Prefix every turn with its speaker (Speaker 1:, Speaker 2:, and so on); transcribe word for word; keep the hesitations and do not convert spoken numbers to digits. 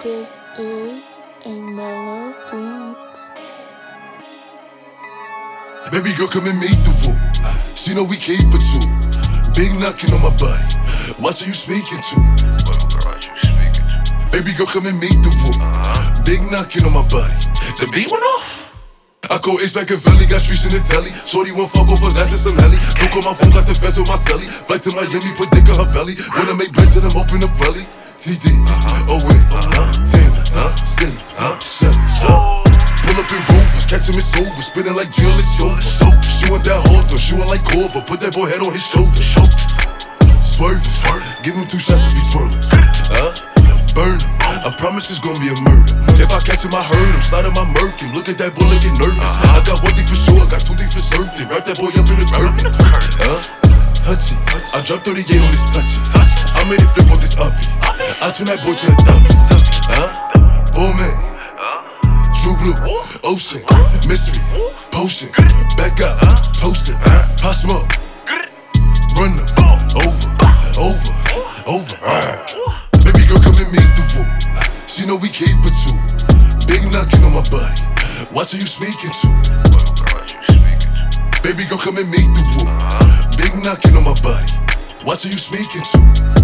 Speaker 1: This is a mellow beat.
Speaker 2: Baby girl, come and make the woo. She know we capable too. Big knocking on my body. Watch who you speaking to. Baby girl, come and make the woo. Big knocking on my body. The beat went off. I call H like a valley, got trees in the telly. Shorty won't fuck over last and some heli. Look on my phone, got the fence on my celly. Flight to Miami, put dick on her belly. When I make bread till I'm open the belly. T D, oh wait, huh? ten, huh? City, huh? Chevy, huh? Pull up in Rovers, catch him, it's over. Spinning like Jill, it's over. She want that hard though, she want like Corva. Put that boy head on his shoulder. Swerving, give him two shots and be twirling. Huh? Burn him. I promise it's gonna be a murder. If I catch him, I hurt him. Slide him, I murk him. Look at that boy, get nervous. I got one thing for sure, I got two things for certain. Wrap that boy up in the curtain. Huh? Touch it. I dropped thirty-eight on this touch it. I made it flip with this up. I turn that boy to a W. Huh? Bull man. True blue. Ocean. Mystery. Potion. Back up. Toasted. Hot smoke. Run them. Over. Over. Over. Baby girl, come and make the woo. She know we capable too. Big knocking on my body. Watch who you speaking to. Baby girl, come and make the woo. Big knocking on my body. Watch who you speaking to.